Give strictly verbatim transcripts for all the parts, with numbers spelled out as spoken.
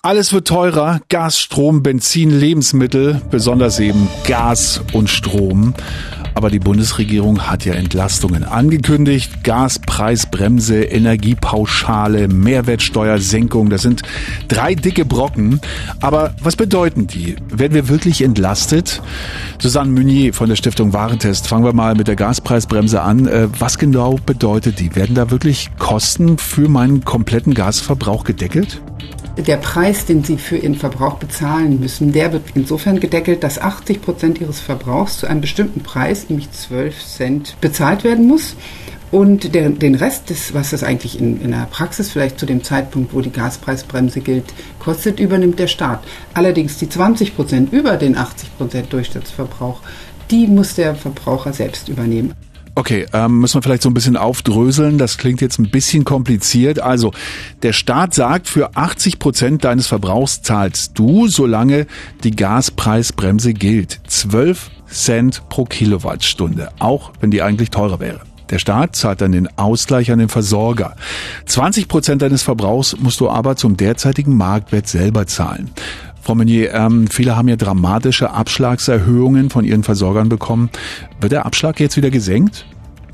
Alles wird teurer. Gas, Strom, Benzin, Lebensmittel, besonders eben Gas und Strom. Aber die Bundesregierung hat ja Entlastungen angekündigt. Gaspreisbremse, Energiepauschale, Mehrwertsteuersenkung. Das sind drei dicke Brocken. Aber was bedeuten die? Werden wir wirklich entlastet? Susanne Meunier von der Stiftung Warentest. Fangen wir mal mit der Gaspreisbremse an. Was genau bedeutet die? Werden da wirklich Kosten für meinen kompletten Gasverbrauch gedeckelt? Der Preis, den Sie für Ihren Verbrauch bezahlen müssen, der wird insofern gedeckelt, dass achtzig Prozent Ihres Verbrauchs zu einem bestimmten Preis, nämlich zwölf Cent, bezahlt werden muss. Und der, den Rest, des, was das eigentlich in, in der Praxis vielleicht zu dem Zeitpunkt, wo die Gaspreisbremse gilt, kostet, übernimmt der Staat. Allerdings die zwanzig Prozent über den achtzig Prozent Durchschnittsverbrauch, die muss der Verbraucher selbst übernehmen. Okay, ähm, müssen wir vielleicht so ein bisschen aufdröseln. Das klingt jetzt ein bisschen kompliziert. Also, der Staat sagt, für achtzig Prozent deines Verbrauchs zahlst du, solange die Gaspreisbremse gilt. zwölf Cent pro Kilowattstunde, auch wenn die eigentlich teurer wäre. Der Staat zahlt dann den Ausgleich an den Versorger. zwanzig Prozent deines Verbrauchs musst du aber zum derzeitigen Marktwert selber zahlen. Frau Meunier, ähm, viele haben ja dramatische Abschlagserhöhungen von ihren Versorgern bekommen. Wird der Abschlag jetzt wieder gesenkt?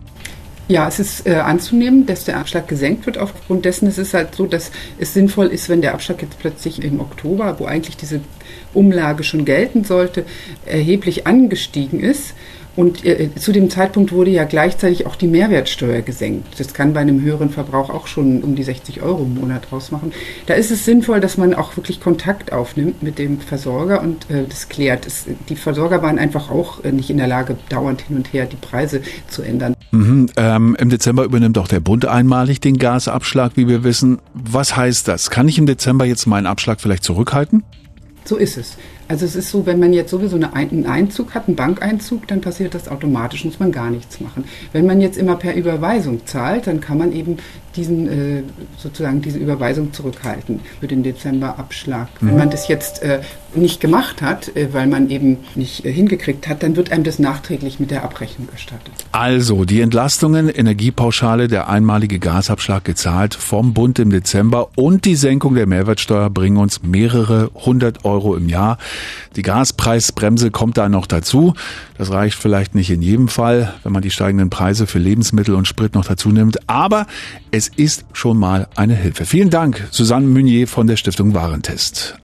Ja, es ist äh, anzunehmen, dass der Abschlag gesenkt wird. Aufgrund dessen ist es halt so, dass es sinnvoll ist, wenn der Abschlag jetzt plötzlich im Oktober, wo eigentlich diese Umlage schon gelten sollte, erheblich angestiegen ist. Und äh, zu dem Zeitpunkt wurde ja gleichzeitig auch die Mehrwertsteuer gesenkt. Das kann bei einem höheren Verbrauch auch schon um die sechzig Euro im Monat rausmachen. Da ist es sinnvoll, dass man auch wirklich Kontakt aufnimmt mit dem Versorger und äh, das klärt. Das, die Versorger waren einfach auch äh, nicht in der Lage, dauernd hin und her die Preise zu ändern. Mhm, ähm, im Dezember übernimmt auch der Bund einmalig den Gasabschlag, wie wir wissen. Was heißt das? Kann ich im Dezember jetzt meinen Abschlag vielleicht zurückhalten? So ist es. Also es ist so, wenn man jetzt sowieso einen Einzug hat, einen Bankeinzug, dann passiert das automatisch, muss man gar nichts machen. Wenn man jetzt immer per Überweisung zahlt, dann kann man eben diesen äh, sozusagen diese Überweisung zurückhalten für den Dezemberabschlag. Mhm. Wenn man das jetzt äh, nicht gemacht hat, äh, weil man eben nicht äh, hingekriegt hat, dann wird einem das nachträglich mit der Abrechnung erstattet. Also die Entlastungen, Energiepauschale, der einmalige Gasabschlag gezahlt vom Bund im Dezember und die Senkung der Mehrwertsteuer bringen uns mehrere hundert Euro im Jahr. Die Gaspreisbremse kommt da noch dazu. Das reicht vielleicht nicht in jedem Fall, wenn man die steigenden Preise für Lebensmittel und Sprit noch dazu nimmt. Aber es ist schon mal eine Hilfe. Vielen Dank, Susanne Meunier von der Stiftung Warentest.